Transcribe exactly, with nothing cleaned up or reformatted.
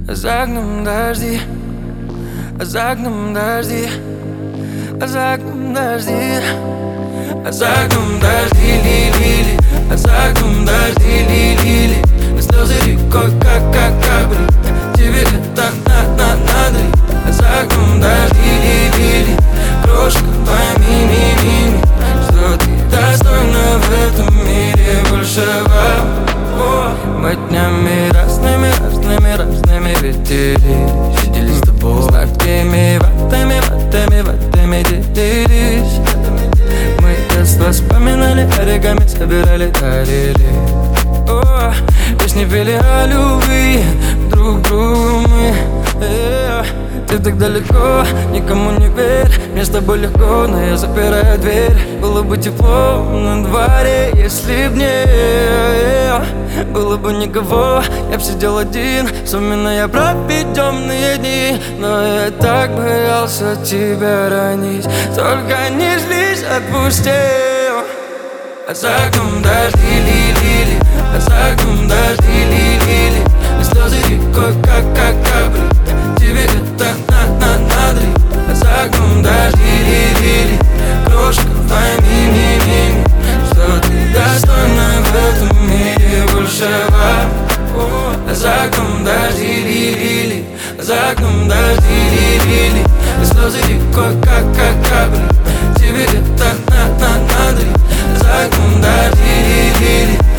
За окном дожди, за окном дожди, за окном дожди, за окном дожди, ли-ли-ли, за окном дожди, ли-ли-ли. Слезы рекой, как, как капли, тебе это на-на-надо ли. За окном дожди, ли-ли-ли, крошка, пойми, ми-ми-ми, что ты достойна в этом мире большего. Мы днями разными, разными, разными виделись, виделись с тобой. Знаками, ватами, ватами, ватами делились. Мы детство вспоминали, оригами собирали, дарили. О, песни пели о любви друг другу мы. э, Ты так далеко, никому не верь. Мне с тобой легко, но я запираю дверь. Было бы тепло на дворе, если б не было бы никого, я б сидел один, вспоминая проведенные дни. Но я так боялся тебя ранить, только не злись, отпусти. А за окном дожди, ли-ли-ли, а за окном дожди, ли-ли-ли. Слезы рекой, как, как капли, тебе это на-на-надо ли. А за окном дожди, ли-ли-ли, крошка, пойми, ми-ми-ми, что ты достойна в этом мире большего. А за окном дожди, ли-ли-ли, за окном дожди, ли-ли-ли. Слезы рекой, как, как капли, тебе это на-на-надо ли. За окном дожди, ли-ли-ли.